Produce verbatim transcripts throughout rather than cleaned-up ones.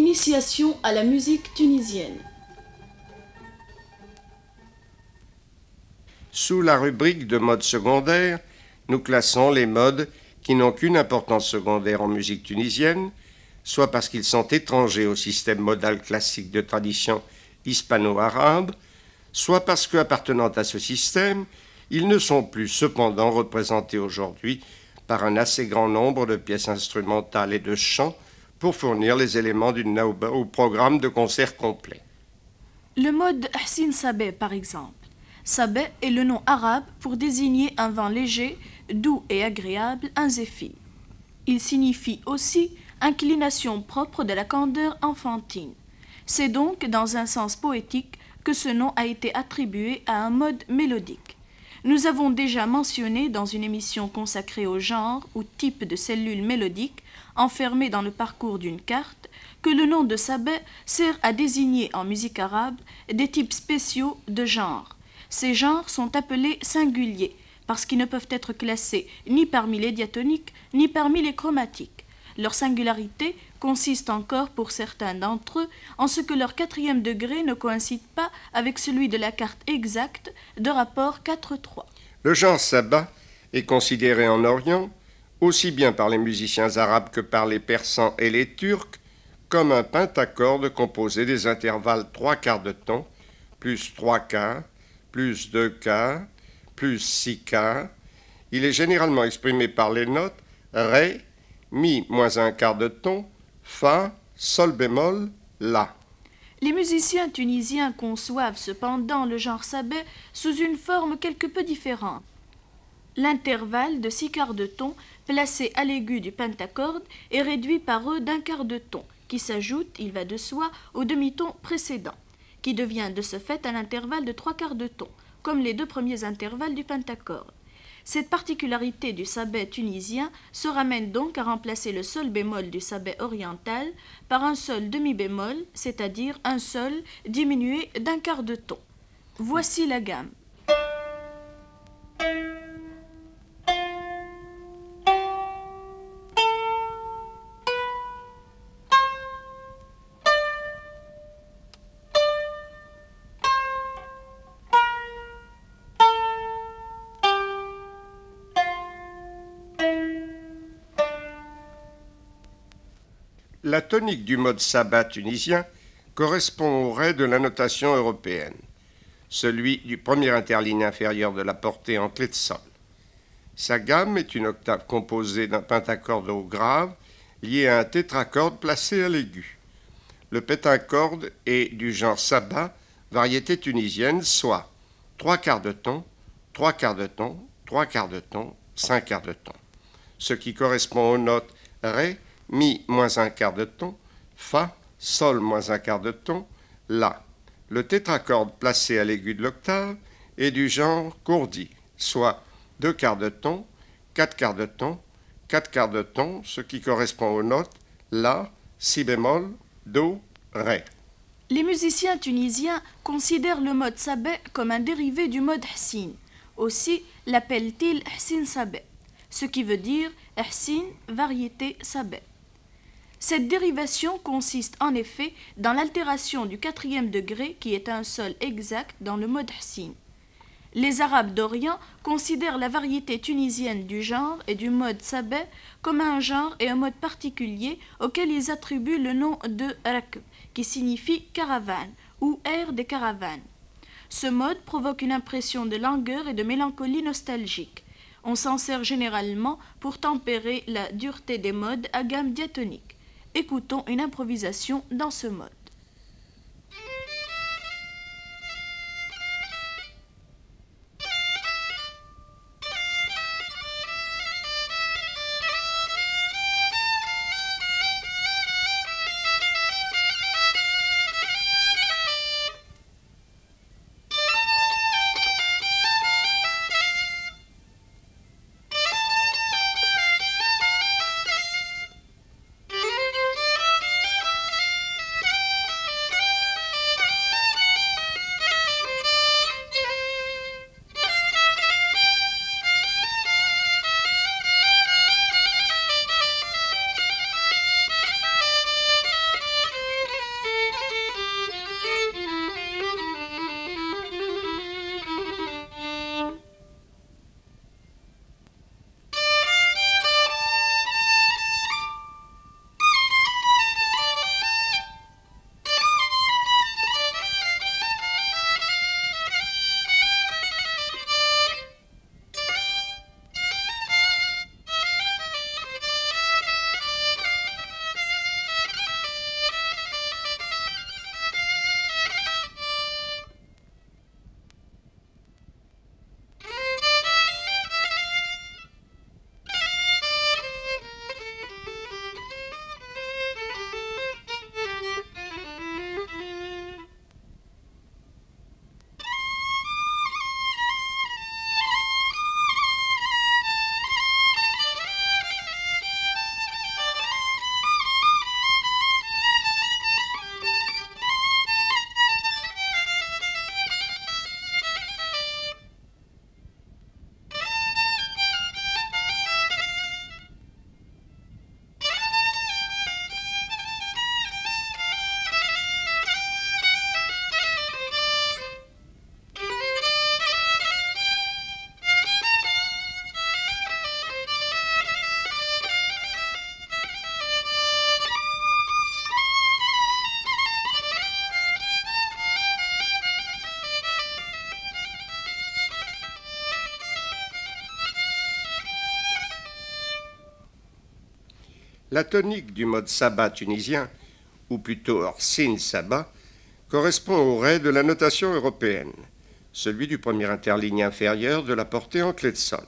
Initiation à la musique tunisienne. Sous la rubrique de modes secondaires, nous classons les modes qui n'ont qu'une importance secondaire en musique tunisienne, soit parce qu'ils sont étrangers au système modal classique de tradition hispano-arabe, soit parce qu'appartenant à ce système, ils ne sont plus cependant représentés aujourd'hui par un assez grand nombre de pièces instrumentales et de chants pour fournir les éléments d'une naouba ou programme de concert complet. Le mode Hsine Sabeh, par exemple. Sabeh est le nom arabe pour désigner un vent léger, doux et agréable, un zéphyr. Il signifie aussi inclination propre de la candeur enfantine. C'est donc dans un sens poétique que ce nom a été attribué à un mode mélodique. Nous avons déjà mentionné dans une émission consacrée au genre ou type de cellules mélodiques enfermées dans le parcours d'une carte que le nom de Sabeh sert à désigner en musique arabe des types spéciaux de genres. Ces genres sont appelés singuliers parce qu'ils ne peuvent être classés ni parmi les diatoniques ni parmi les chromatiques. Leur singularité consiste encore pour certains d'entre eux en ce que leur quatrième degré ne coïncide pas avec celui de la carte exacte de rapport quatre trois. Le genre sabah est considéré en Orient, aussi bien par les musiciens arabes que par les persans et les turcs, comme un pentacorde composé des intervalles trois quarts de ton, plus trois quarts, plus deux quarts, plus six quarts. Il est généralement exprimé par les notes Ré, Mi moins un quart de ton, Fa, Sol bémol, La. Les musiciens tunisiens conçoivent cependant le genre sabeh sous une forme quelque peu différente. L'intervalle de six quarts de ton placé à l'aigu du pentacorde est réduit par eux d'un quart de ton, qui s'ajoute, il va de soi, au demi-ton précédent, qui devient de ce fait un intervalle de trois quarts de ton, comme les deux premiers intervalles du pentacorde. Cette particularité du sabeh tunisien se ramène donc à remplacer le sol bémol du sabeh oriental par un sol demi-bémol, c'est-à-dire un sol diminué d'un quart de ton. Voici la gamme. La tonique du mode sabah tunisien correspond au ré de la notation européenne, celui du premier interligne inférieur de la portée en clé de sol. Sa gamme est une octave composée d'un pentacorde au grave lié à un tétracorde placé à l'aigu. Le pentacorde est du genre sabah, variété tunisienne, soit trois quarts de ton, trois quarts de ton, trois quarts de ton, cinq quarts de ton, ce qui correspond aux notes Ré, Mi moins un quart de ton, Fa, Sol moins un quart de ton, La. Le tétracorde placé à l'aigu de l'octave est du genre courdi, soit deux quarts de ton, quatre quarts de ton, quatre quarts de ton, ce qui correspond aux notes La, Si bémol, Do, Ré. Les musiciens tunisiens considèrent le mode sabeh comme un dérivé du mode hsine. Aussi l'appellent-ils Hsine Sabeh, ce qui veut dire hsine, variété sabeh. Cette dérivation consiste en effet dans l'altération du quatrième degré qui est un sol exact dans le mode hsine. Les Arabes d'Orient considèrent la variété tunisienne du genre et du mode sabeh comme un genre et un mode particulier auquel ils attribuent le nom de rakb, qui signifie caravane ou air des caravanes. Ce mode provoque une impression de langueur et de mélancolie nostalgique. On s'en sert généralement pour tempérer la dureté des modes à gamme diatonique. Écoutons une improvisation dans ce mode. La tonique du mode sabbat tunisien, ou plutôt Orsin Sabah, correspond au ré de la notation européenne, celui du premier interligne inférieur de la portée en clé de sol.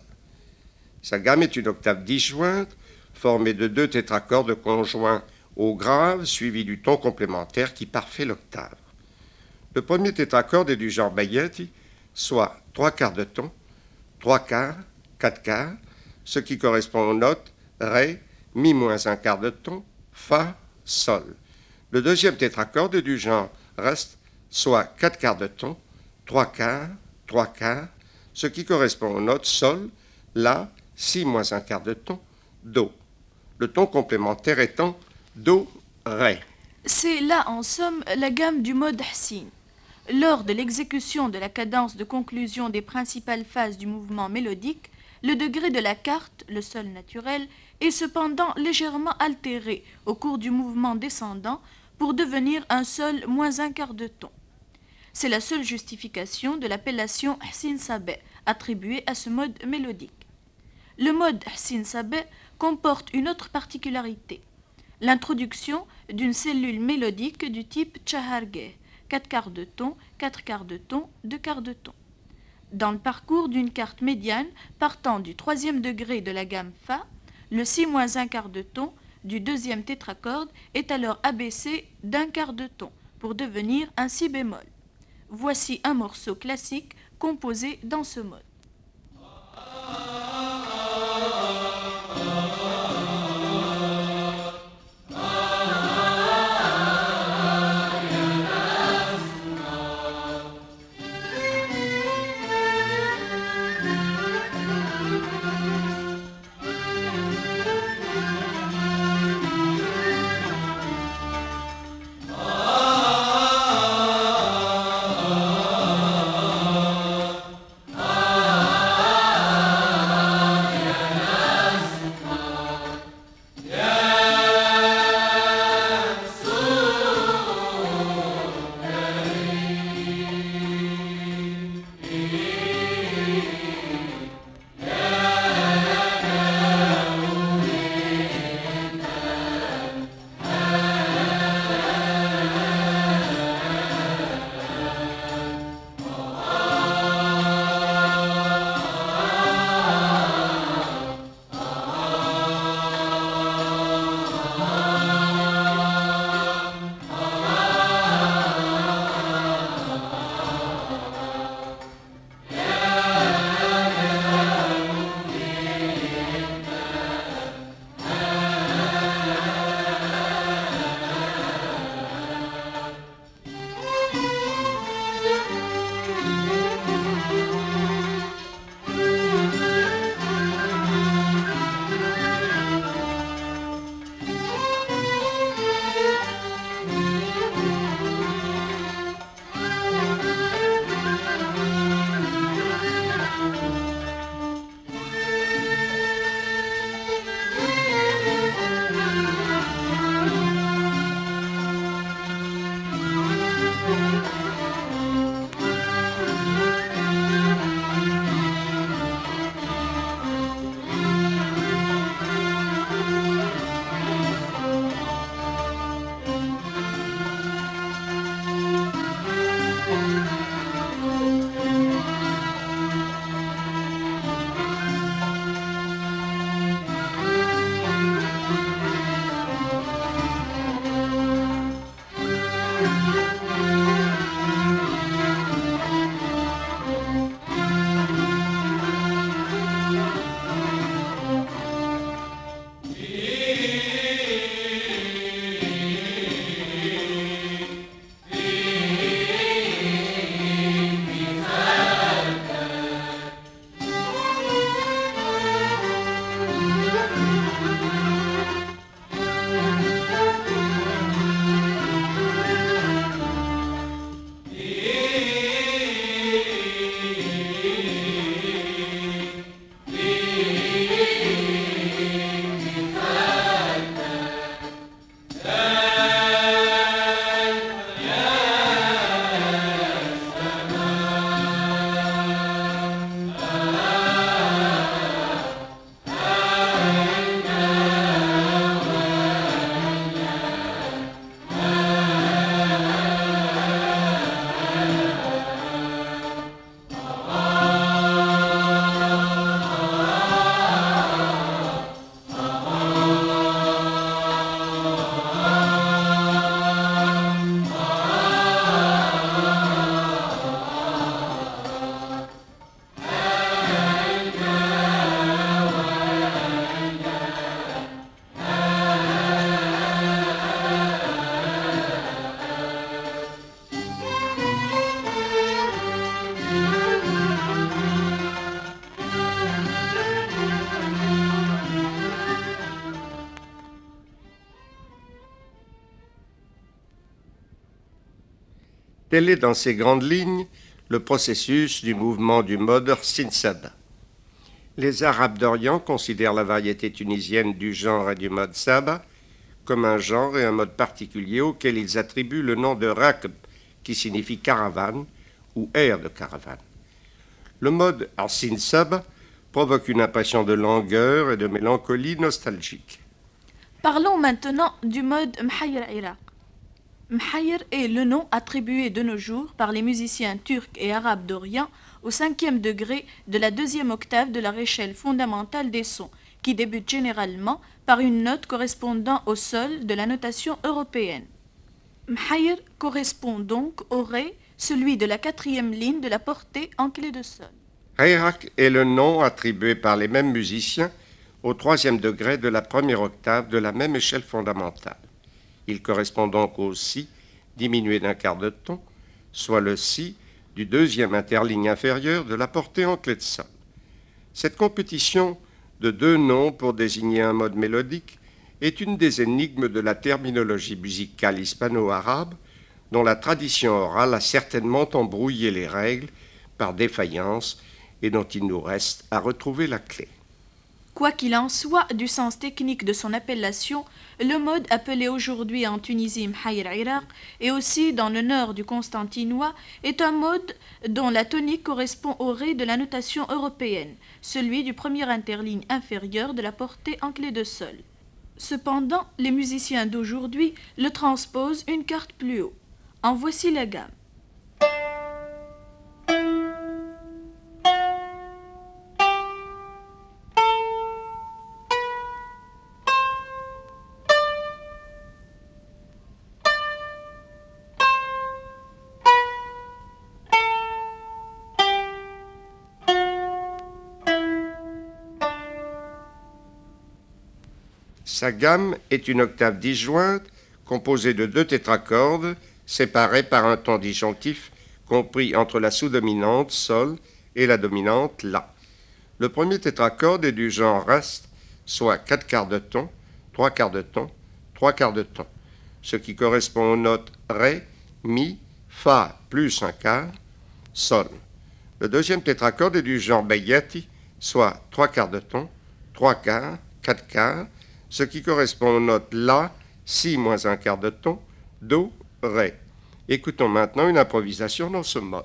Sa gamme est une octave disjointe, formée de deux tétracordes conjoints au grave, suivi du ton complémentaire qui parfait l'octave. Le premier tétracorde est du genre Bayeti, soit trois quarts de ton, trois quarts, quatre quarts, ce qui correspond aux notes Ré, Mi moins un quart de ton, Fa, Sol. Le deuxième tétracorde est du genre Rest, soit quatre quarts de ton, trois quarts, trois quarts, ce qui correspond aux notes Sol, La, Si moins un quart de ton, Do. Le ton complémentaire étant Do, Ré. C'est là, en somme, la gamme du mode Hsin. Lors de l'exécution de la cadence de conclusion des principales phases du mouvement mélodique, le degré de la carte, le sol naturel, est cependant légèrement altéré au cours du mouvement descendant pour devenir un sol moins un quart de ton. C'est la seule justification de l'appellation Hsin Sabeh attribuée à ce mode mélodique. Le mode Hsin Sabeh comporte une autre particularité, l'introduction d'une cellule mélodique du type Chahargeh, quatre quarts de ton, quatre quarts de ton, deux quarts de ton. Dans le parcours d'une carte médiane partant du troisième degré de la gamme Fa, le Si moins un quart de ton du deuxième tétracorde est alors abaissé d'un quart de ton pour devenir un Si bémol. Voici un morceau classique composé dans ce mode. Ah Tel est dans ses grandes lignes le processus du mouvement du mode Hsine Saba. Les Arabes d'Orient considèrent la variété tunisienne du genre et du mode Saba comme un genre et un mode particulier auquel ils attribuent le nom de rakb, qui signifie caravane ou air de caravane. Le mode Hsine Saba provoque une impression de langueur et de mélancolie nostalgique. Parlons maintenant du mode Mhayr Iraq. Mhayr est le nom attribué de nos jours par les musiciens turcs et arabes d'Orient au cinquième degré de la deuxième octave de leur échelle fondamentale des sons, qui débute généralement par une note correspondant au sol de la notation européenne. Mhayr correspond donc au ré, celui de la quatrième ligne de la portée en clé de sol. Iraq est le nom attribué par les mêmes musiciens au troisième degré de la première octave de la même échelle fondamentale. Il correspond donc au si diminué d'un quart de ton, soit le si du deuxième interligne inférieur de la portée en clé de sol. Cette compétition de deux noms pour désigner un mode mélodique est une des énigmes de la terminologie musicale hispano-arabe, dont la tradition orale a certainement embrouillé les règles par défaillance et dont il nous reste à retrouver la clé. Quoi qu'il en soit, du sens technique de son appellation, le mode appelé aujourd'hui en Tunisie Mhayr Iraq et aussi dans le nord du Constantinois est un mode dont la tonique correspond au ré de la notation européenne, celui du premier interligne inférieur de la portée en clé de sol. Cependant, les musiciens d'aujourd'hui le transposent une carte plus haut. En voici la gamme. Sa gamme est une octave disjointe composée de deux tétracordes séparés par un ton disjonctif compris entre la sous-dominante Sol et la dominante La. Le premier tétracorde est du genre reste, soit quatre quarts de ton, trois quarts de ton, trois quarts de ton, ce qui correspond aux notes Ré, Mi, Fa plus un quart, Sol. Le deuxième tétracorde est du genre Beyyati, soit trois quarts de ton, trois quarts, quatre quarts, ce qui correspond aux notes La, Si moins un quart de ton, Do, Ré. Écoutons maintenant une improvisation dans ce mode.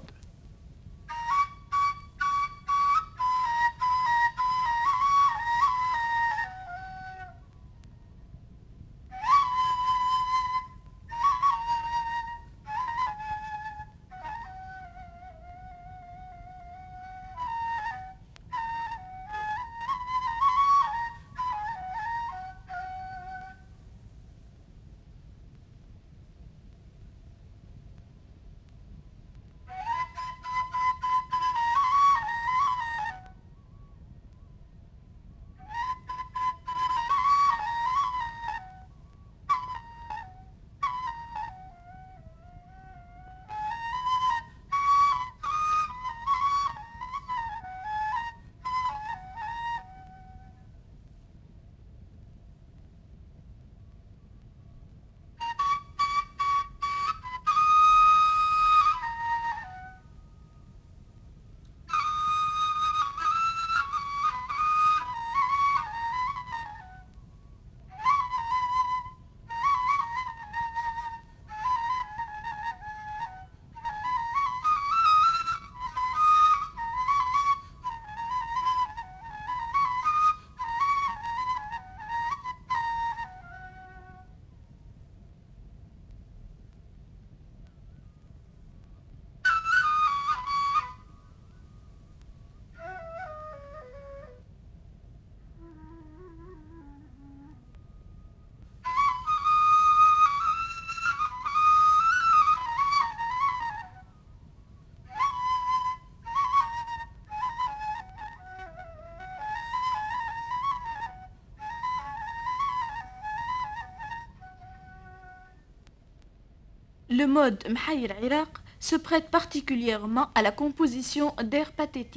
Le mode Mhayr Iraq se prête particulièrement à la composition d'airs pathétiques.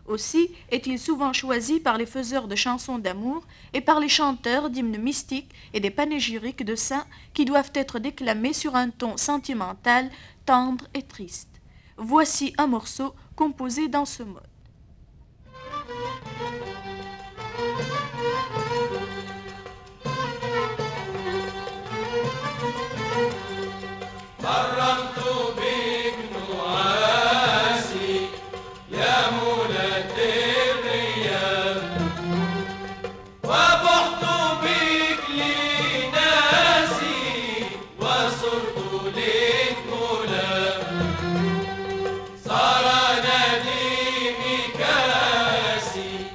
Aussi est-il souvent choisi par les faiseurs de chansons d'amour et par les chanteurs d'hymnes mystiques et des panégyriques de saints qui doivent être déclamés sur un ton sentimental, tendre et triste. Voici un morceau composé dans ce mode. صار نديمي كاسي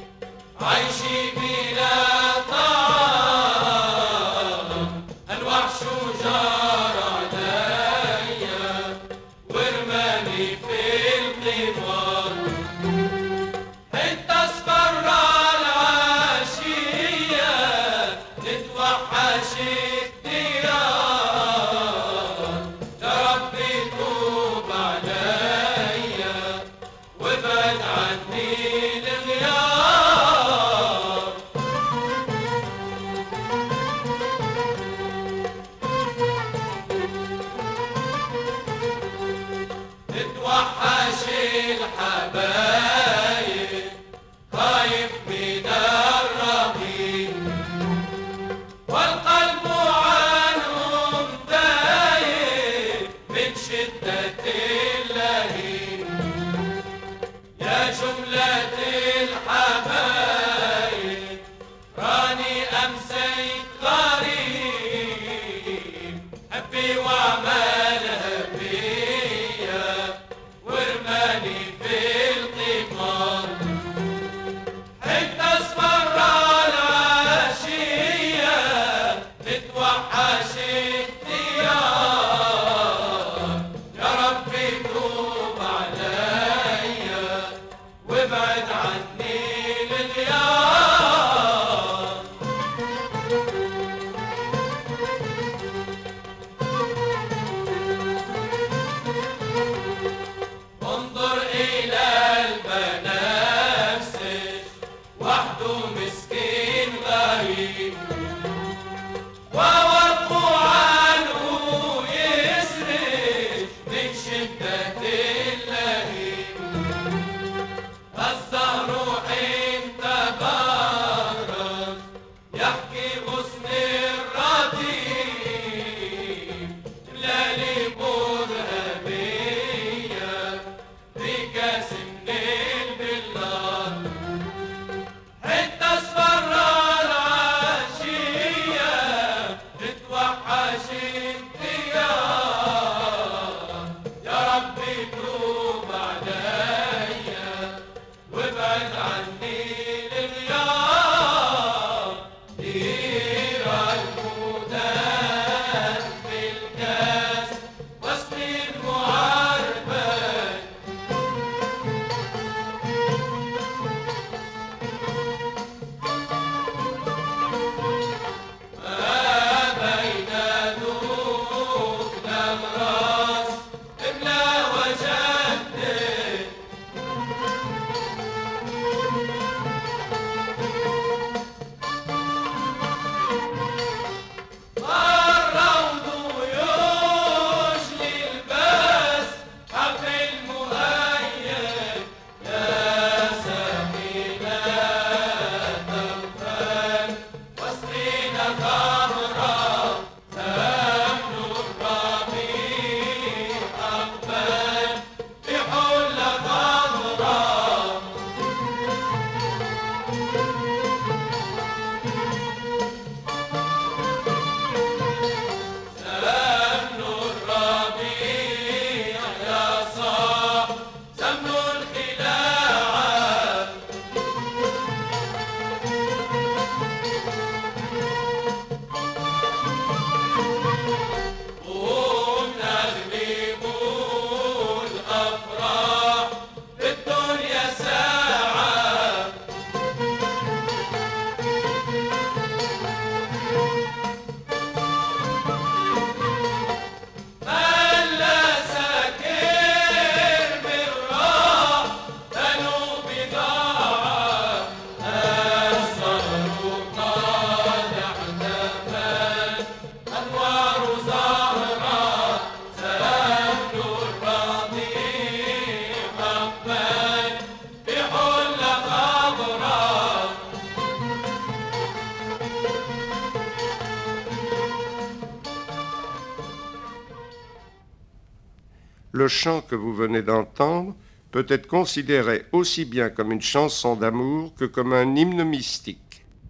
Le chant que vous venez d'entendre peut être considéré aussi bien comme une chanson d'amour que comme un hymne mystique.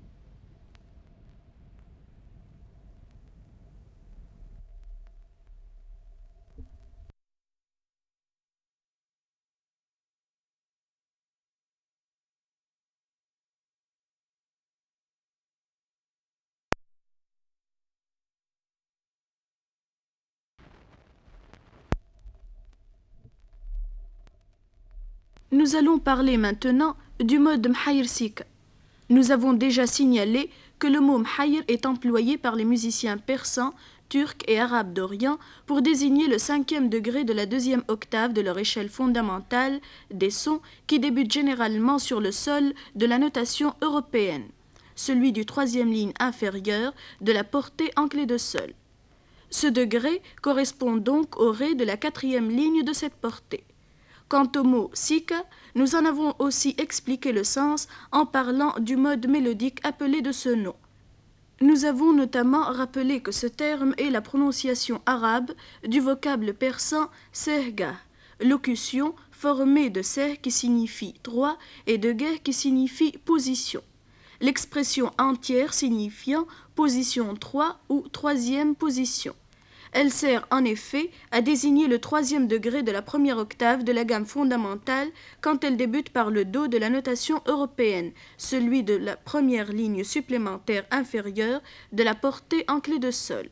Nous allons parler maintenant du mode mhayr sika. Nous avons déjà signalé que le mot mhayr est employé par les musiciens persans, turcs et arabes d'Orient pour désigner le cinquième degré de la deuxième octave de leur échelle fondamentale des sons qui débutent généralement sur le sol de la notation européenne, celui du troisième ligne inférieure de la portée en clé de sol. Ce degré correspond donc au ré de la quatrième ligne de cette portée. Quant au mot sika, nous en avons aussi expliqué le sens en parlant du mode mélodique appelé de ce nom. Nous avons notamment rappelé que ce terme est la prononciation arabe du vocable persan sehga, locution formée de seh qui signifie trois et de geh qui signifie position. L'expression entière signifiant position trois ou troisième position. Elle sert en effet à désigner le troisième degré de la première octave de la gamme fondamentale quand elle débute par le do de la notation européenne, celui de la première ligne supplémentaire inférieure de la portée en clé de sol.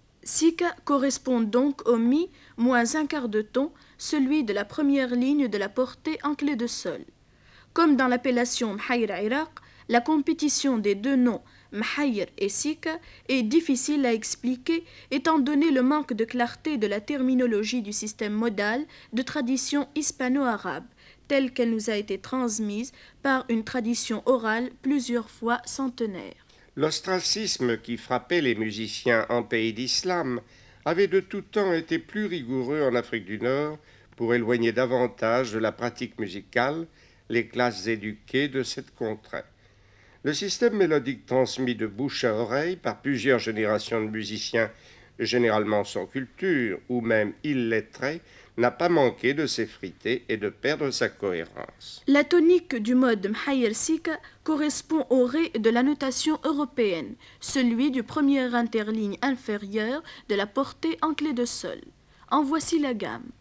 Sika correspond donc au mi moins un quart de ton, celui de la première ligne de la portée en clé de sol. Comme dans l'appellation Mhayr Iraq, la compétition des deux noms Mhayr et Sika est difficile à expliquer étant donné le manque de clarté de la terminologie du système modal de tradition hispano-arabe, telle qu'elle nous a été transmise par une tradition orale plusieurs fois centenaire. L'ostracisme qui frappait les musiciens en pays d'islam avait de tout temps été plus rigoureux en Afrique du Nord pour éloigner davantage de la pratique musicale les classes éduquées de cette contrée. Le système mélodique transmis de bouche à oreille par plusieurs générations de musiciens, généralement sans culture ou même illettrés, n'a pas manqué de s'effriter et de perdre sa cohérence. La tonique du mode Mhayr Sika correspond au ré de la notation européenne, celui du premier interligne inférieur de la portée en clé de sol. En voici la gamme.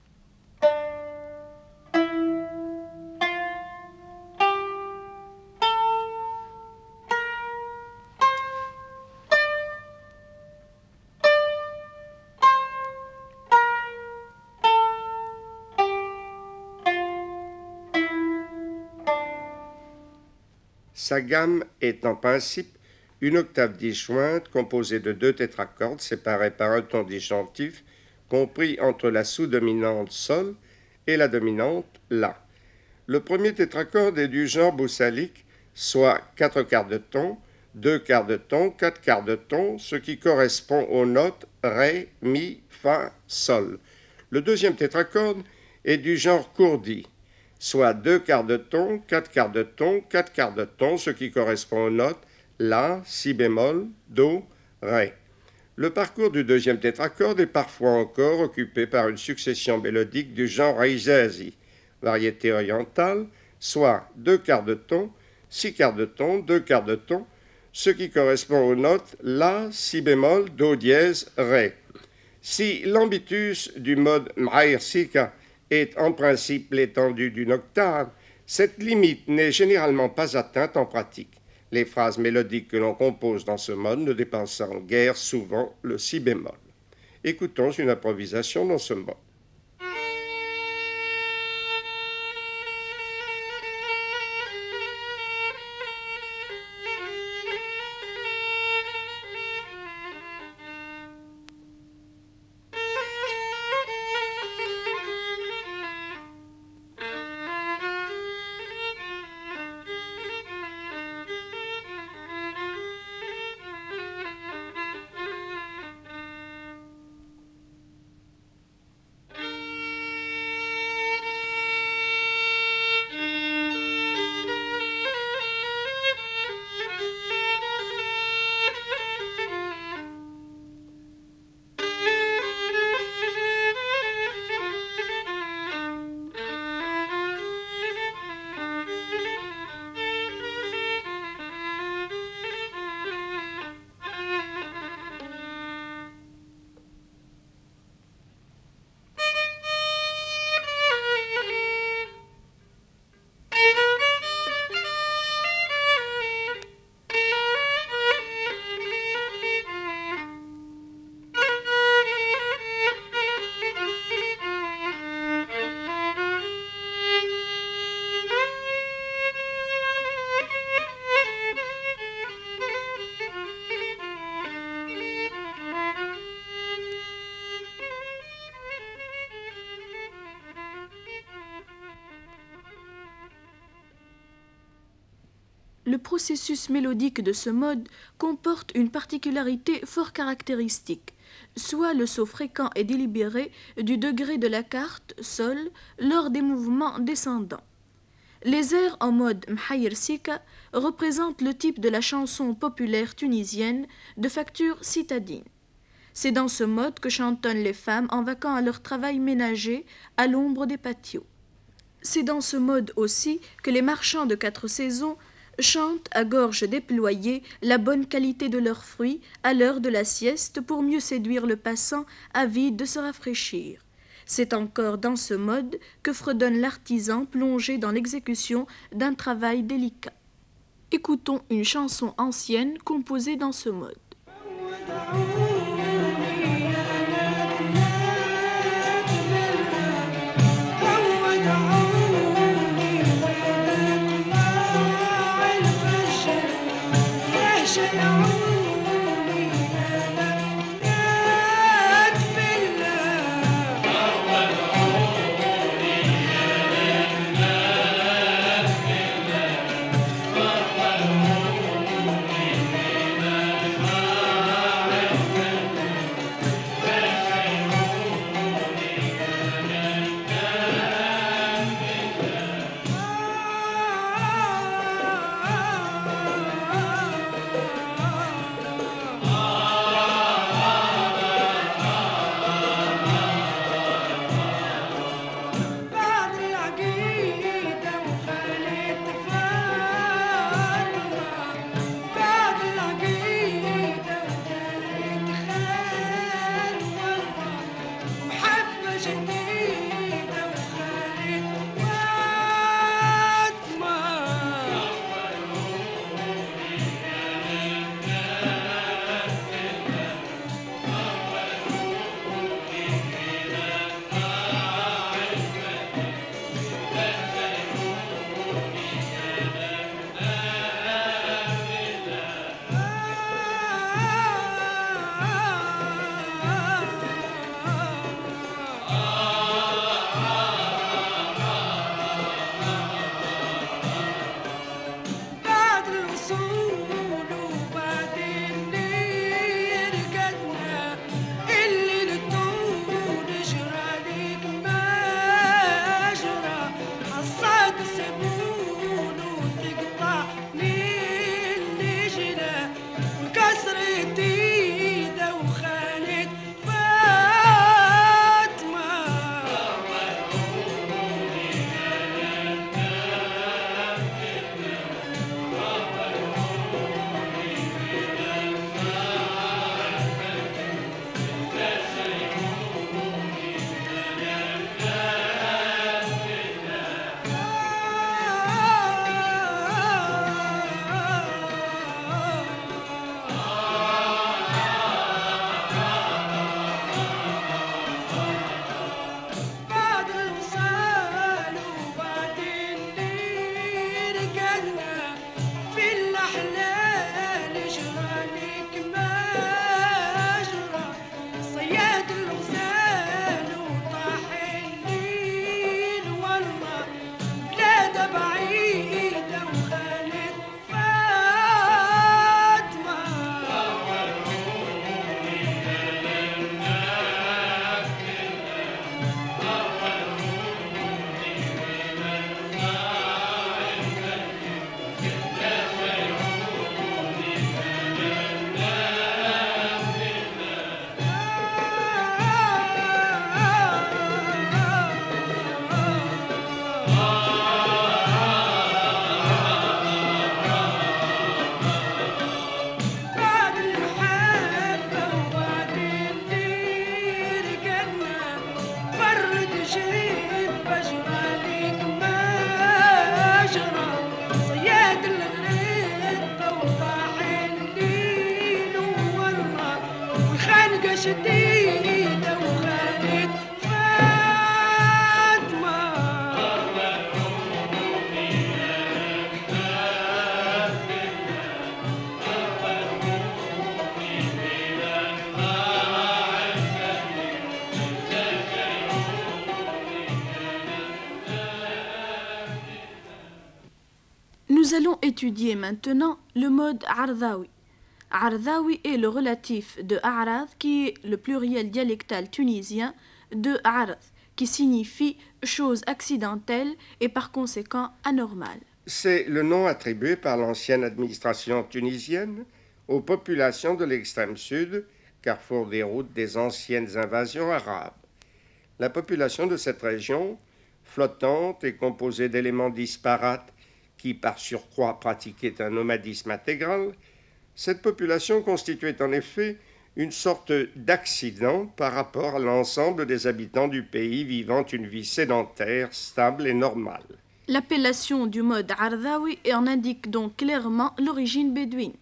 Sa gamme est en principe une octave disjointe composée de deux tétracordes séparés par un ton disjonctif compris entre la sous-dominante Sol et la dominante La. Le premier tétracorde est du genre boussalique, soit quatre quarts de ton, deux quarts de ton, quatre quarts de ton, ce qui correspond aux notes Ré, Mi, Fa, Sol. Le deuxième tétracorde est du genre courdi, soit deux quarts de ton, quatre quarts de ton, quatre quarts de ton, ce qui correspond aux notes La, Si bémol, Do, Ré. Le parcours du deuxième tétracorde est parfois encore occupé par une succession mélodique du genre Reizazi, variété orientale, soit deux quarts de ton, six quarts de ton, deux quarts de ton, ce qui correspond aux notes La, Si bémol, Do dièse, Ré. Si l'ambitus du mode Mhayr Sika est en principe l'étendue d'une octave, cette limite n'est généralement pas atteinte en pratique, les phrases mélodiques que l'on compose dans ce mode ne dépassant guère souvent le si bémol. Écoutons une improvisation dans ce mode. le processus mélodique de ce mode comporte une particularité fort caractéristique, soit le saut fréquent et délibéré du degré de la carte, sol, lors des mouvements descendants. Les airs en mode Mhayr Sika représentent le type de la chanson populaire tunisienne de facture citadine. C'est dans ce mode que chantonnent les femmes en vaquant à leur travail ménager à l'ombre des patios. C'est dans ce mode aussi que les marchands de quatre saisons chantent à gorge déployée la bonne qualité de leurs fruits à l'heure de la sieste pour mieux séduire le passant avide de se rafraîchir. C'est encore dans ce mode que fredonne l'artisan plongé dans l'exécution d'un travail délicat. Écoutons une chanson ancienne composée dans ce mode. Nous allons étudier maintenant le mode Ardhawi. Ardhawi est le relatif de A'rad qui est le pluriel dialectal tunisien de Ard, qui signifie chose accidentelle et par conséquent anormale. C'est le nom attribué par l'ancienne administration tunisienne aux populations de l'extrême sud, carrefour des routes des anciennes invasions arabes. La population de cette région, flottante et composée d'éléments disparates qui par surcroît pratiquaient un nomadisme intégral, cette population constituait en effet une sorte d'accident par rapport à l'ensemble des habitants du pays vivant une vie sédentaire, stable et normale. L'appellation du mode Ardhawi en indique donc clairement l'origine bédouine.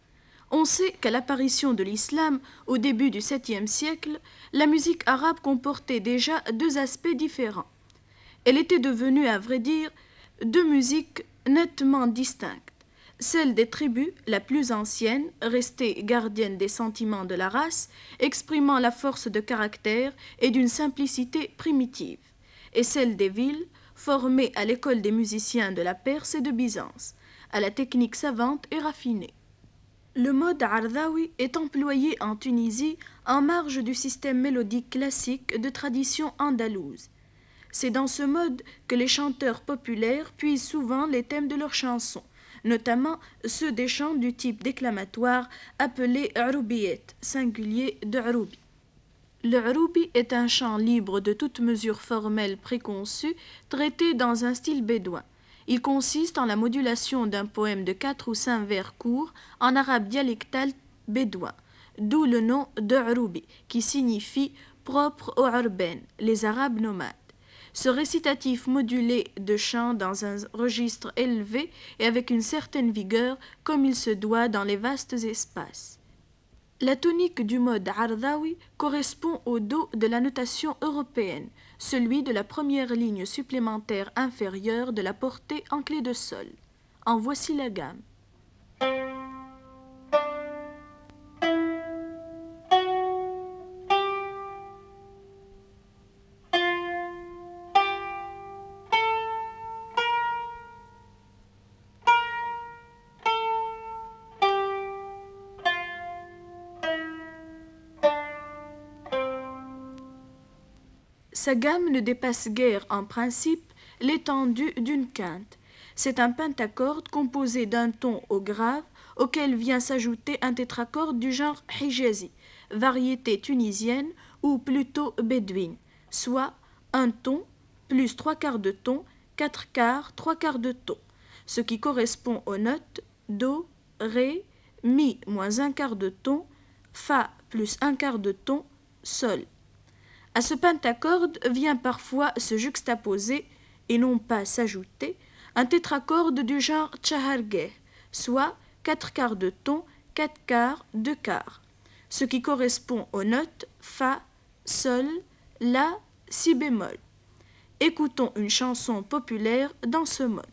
On sait qu'à l'apparition de l'islam au début du septième siècle, la musique arabe comportait déjà deux aspects différents. Elle était devenue, à vrai dire, deux musiques nettement distinctes. Celle des tribus, la plus ancienne, restée gardienne des sentiments de la race, exprimant la force de caractère et d'une simplicité primitive, et celle des villes, formée à l'école des musiciens de la Perse et de Byzance, à la technique savante et raffinée. Le mode Ardhawi est employé en Tunisie en marge du système mélodique classique de tradition andalouse. C'est dans ce mode que les chanteurs populaires puisent souvent les thèmes de leurs chansons, notamment ceux des chants du type déclamatoire appelé Uroubiyet, singulier de Uroubi. Le Uroubi est un chant libre de toute mesure formelle préconçue, traité dans un style bédouin. Il consiste en la modulation d'un poème de quatre ou cinq vers courts en arabe dialectal bédouin, d'où le nom de Uroubi, qui signifie propre aux Urbains, les Arabes nomades. Ce récitatif modulé de chant dans un registre élevé et avec une certaine vigueur, comme il se doit dans les vastes espaces. La tonique du mode Ardhawi correspond au do de la notation européenne, celui de la première ligne supplémentaire inférieure de la portée en clé de sol. En voici la gamme. Sa gamme ne dépasse guère en principe l'étendue d'une quinte. C'est un pentacorde composé d'un ton au grave auquel vient s'ajouter un tétracorde du genre hijazi, variété tunisienne ou plutôt bédouine, soit un ton plus trois quarts de ton, quatre quarts, trois quarts de ton, ce qui correspond aux notes do, ré, mi moins un quart de ton, fa plus un quart de ton, sol. À ce pentacorde vient parfois se juxtaposer, et non pas s'ajouter, un tétracorde du genre tchahargeh, soit quatre quarts de ton, quatre quarts, deux quarts, ce qui correspond aux notes fa, sol, la, si bémol. Écoutons une chanson populaire dans ce mode.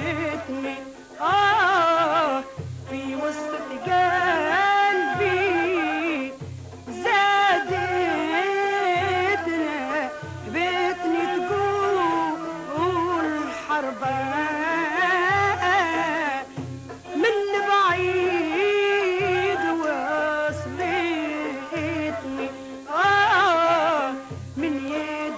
زادتني آه في وسط قلبي زادتنا بيتني تقول حربان من بعيد وصلتني آه من يد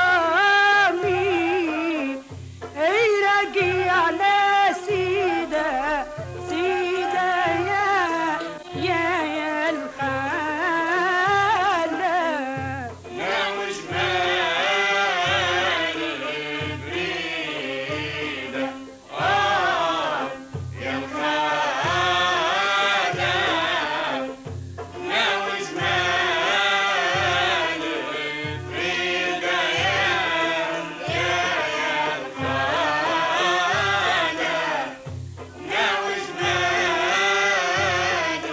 رامي يراقي على سيدة سيدة يا يا يا الخالة يا وجمال البريدة آه يا الخالة يا وجمال البريدة يا يا يا الخالة يا وجمال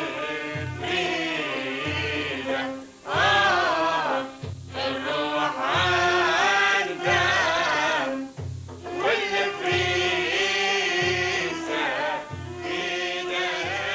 البريدة آه الروح عندها والفريسة إيدها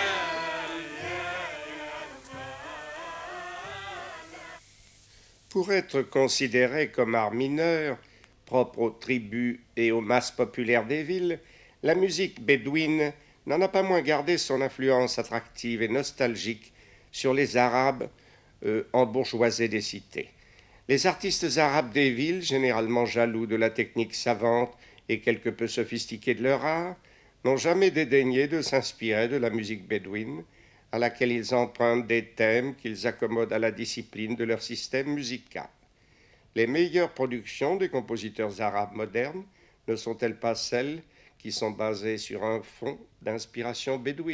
Pour être considéré comme art mineur, propre aux tribus et aux masses populaires des villes, la musique bédouine n'en a pas moins gardé son influence attractive et nostalgique sur les Arabes euh, embourgeoisés des cités. Les artistes arabes des villes, généralement jaloux de la technique savante et quelque peu sophistiquée de leur art, n'ont jamais dédaigné de s'inspirer de la musique bédouine, à laquelle ils empruntent des thèmes qu'ils accommodent à la discipline de leur système musical. Les meilleures productions des compositeurs arabes modernes ne sont-elles pas celles qui sont basées sur un fond d'inspiration bédouine ?